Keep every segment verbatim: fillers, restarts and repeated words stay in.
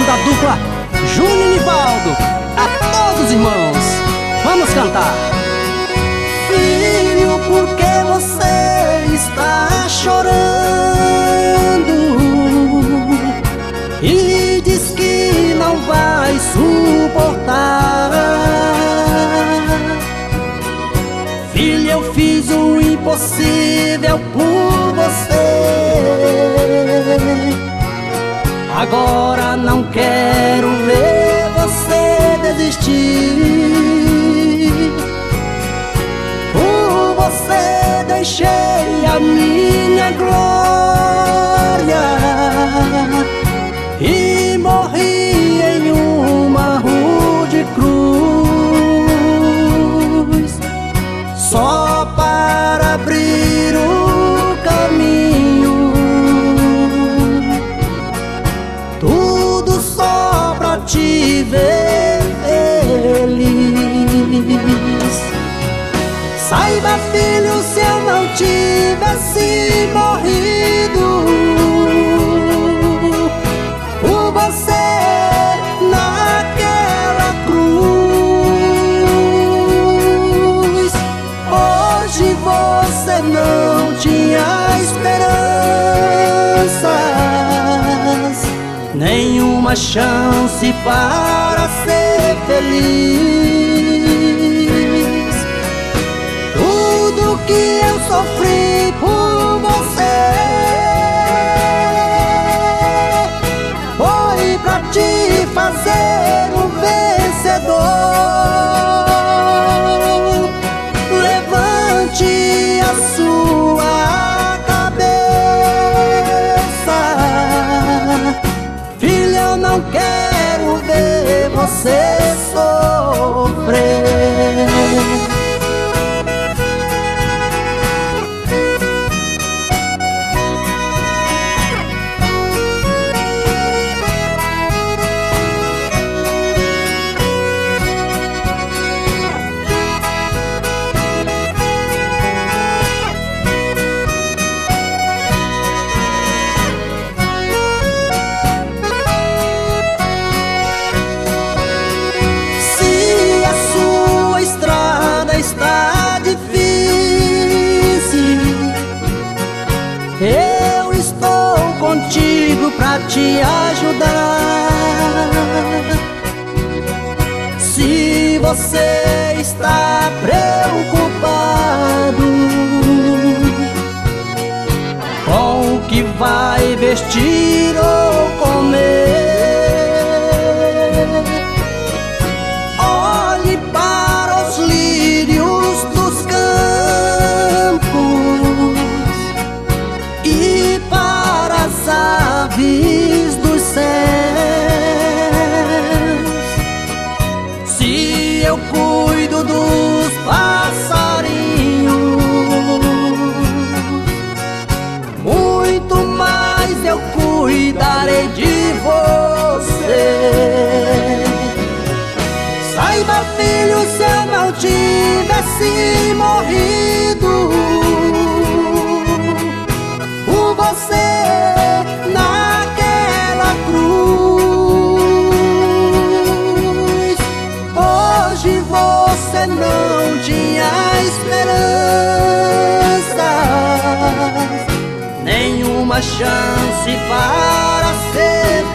da dupla Júnior e Nivaldo. A todos, irmãos, vamos cantar. Filho, por que você está chorando? E diz que não vai suportar. Filho, eu fiz o impossível por você. Agora não quero ver você desistir. Por você deixei a minha glória e morri em uma rude cruz, só para abrir o caminho. Tudo só pra te ver feliz. Saiba, filho, se eu não tivesse morrido por você naquela cruz, hoje você não tinha esperanças, nenhuma chance para ser feliz. Tudo que eu sofri por você foi pra te fazer um vencedor. Levante a sua cabeça, filha, eu não quero ver você sofrer. Está difícil, eu estou contigo pra te ajudar. Se você está preocupado com o que vai vestir ou comer, olhe para os lírios dos campos e para as aves dos céus. Se eu cuido dos passarinhos, muito mais eu cuidarei de você. Saiba, filho, se eu não tivesse morrido por você naquela cruz, hoje você não tinha esperanças, nenhuma chance para ser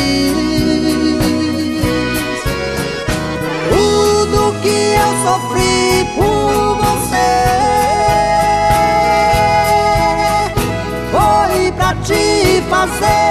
feliz. Tudo que eu sofri por você foi pra te fazer